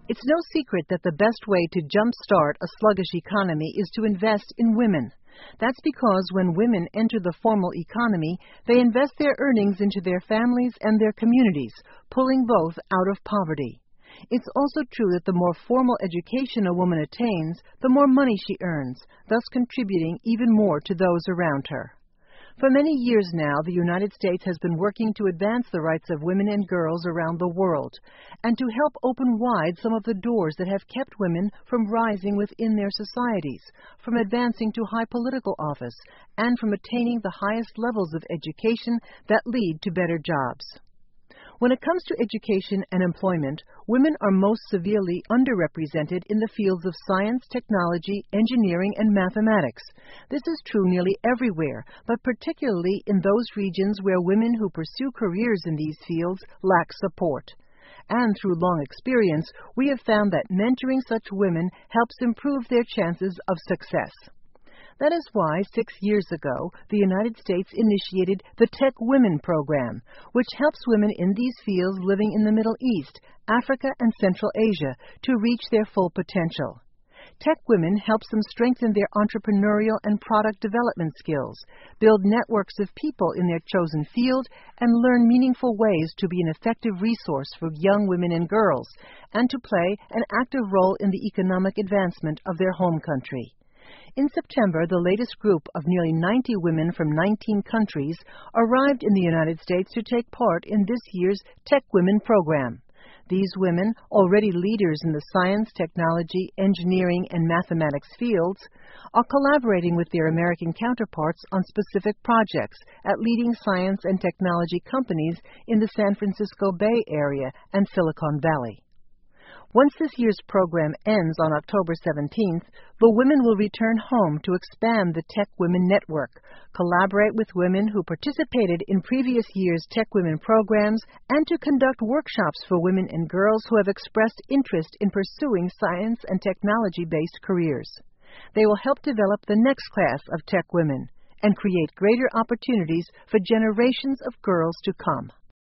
It's no secret that the best way to jumpstart a sluggish economy is to invest in women. That's because when women enter the formal economy, they invest their earnings into their families and their communities, pulling both out of poverty. It's also true that the more formal education a woman attains, the more money she earns, thus contributing even more to those around her. For many years now, the United States has been working to advance the rights of women and girls around the world, and to help open wide some of the doors that have kept women from rising within their societies, from advancing to high political office, and from attaining the highest levels of education that lead to better jobs. When it comes to education and employment, women are most severely underrepresented in the fields of science, technology, engineering, and mathematics. This is true nearly everywhere, but particularly in those regions where women who pursue careers in these fields lack support. And through long experience, we have found that mentoring such women helps improve their chances of success. That is why 6 years ago, the United States initiated the Tech Women program, which helps women in these fields living in the Middle East, Africa, and Central Asia to reach their full potential. Tech Women helps them strengthen their entrepreneurial and product development skills, build networks of people in their chosen field, and learn meaningful ways to be an effective resource for young women and girls, and to play an active role in the economic advancement of their home country. In September, the latest group of nearly 90 women from 19 countries arrived in the United States to take part in this year's Tech Women program. These women, already leaders in the science, technology, engineering, and mathematics fields, are collaborating with their American counterparts on specific projects at leading science and technology companies in the San Francisco Bay Area and Silicon Valley. Once this year's program ends on October 17th, the women will return home to expand the Tech Women Network, collaborate with women who participated in previous year's Tech Women programs, and to conduct workshops for women and girls who have expressed interest in pursuing science and technology-based careers. They will help develop the next class of Tech Women and create greater opportunities for generations of girls to come.